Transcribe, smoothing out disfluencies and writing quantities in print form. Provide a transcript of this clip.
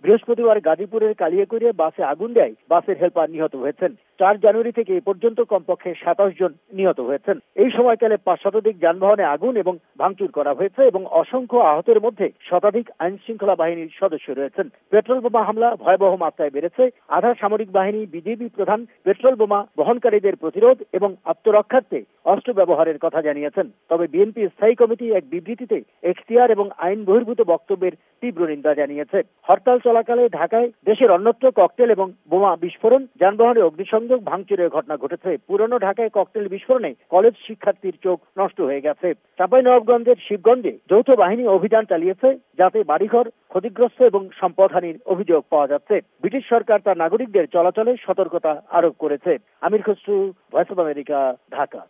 বৃহস্পতিবার গাজীপুরের কালিয়াকৈরে বাসে আগুন দেয় বাসের হেলপার নিহত হয়েছেন। 4 জানুয়ারি থেকে এ পর্যন্ত কমপক্ষে 27 জন নিহত হয়েছেন। এই সময়কালে 5 শতাধিক যানবাহনে আগুন এবং ভাঙচুর করা হয়েছে এবং অসংখ্য আহতের মধ্যে শতাধিক আইন শৃঙ্খলা বাহিনীর সদস্য রয়েছেন। পেট্রোল বোমা হামলা ভয়াবহ মাত্রায় বেড়েছে। আধা সামরিক বাহিনী বিজিবি প্রধান পেট্রোল বোমা বহনকারীদের প্রতিরোধ এবং আত্মরক্ষার্থে অস্ত্র ব্যবহারের কথা জানিয়েছেন। তবে বিএনপি স্থায়ী কমিটি এক বিবৃতিতে এখতিয়ার এবং আইন বহির্ভূত বক্তব্যের তীব্র নিন্দা জানিয়েছে। হরতাল চলাকালে ঢাকায় দেশের অন্যত্র ককটেল এবং বোমা বিস্ফোরণ, যানবাহনে অগ্নিসংযোগ, ভাঙচুরের ঘটনা ঘটেছে। পুরনো ঢাকায় ককটেল বিস্ফোরণে কলেজ শিক্ষার্থীর চোখ নষ্ট হয়ে গেছে। চাঁপাইনবাবগঞ্জের শিবগঞ্জে যৌথ বাহিনী অভিযান চালিয়েছে, যাতে বাড়িঘর ক্ষতিগ্রস্ত এবং সম্পদহানির অভিযোগ পাওয়া যাচ্ছে। ব্রিটিশ সরকার তার নাগরিকদের চলাচলে সতর্কতা আরোপ করেছে। Amir Khasru, voice of America, Dhaka.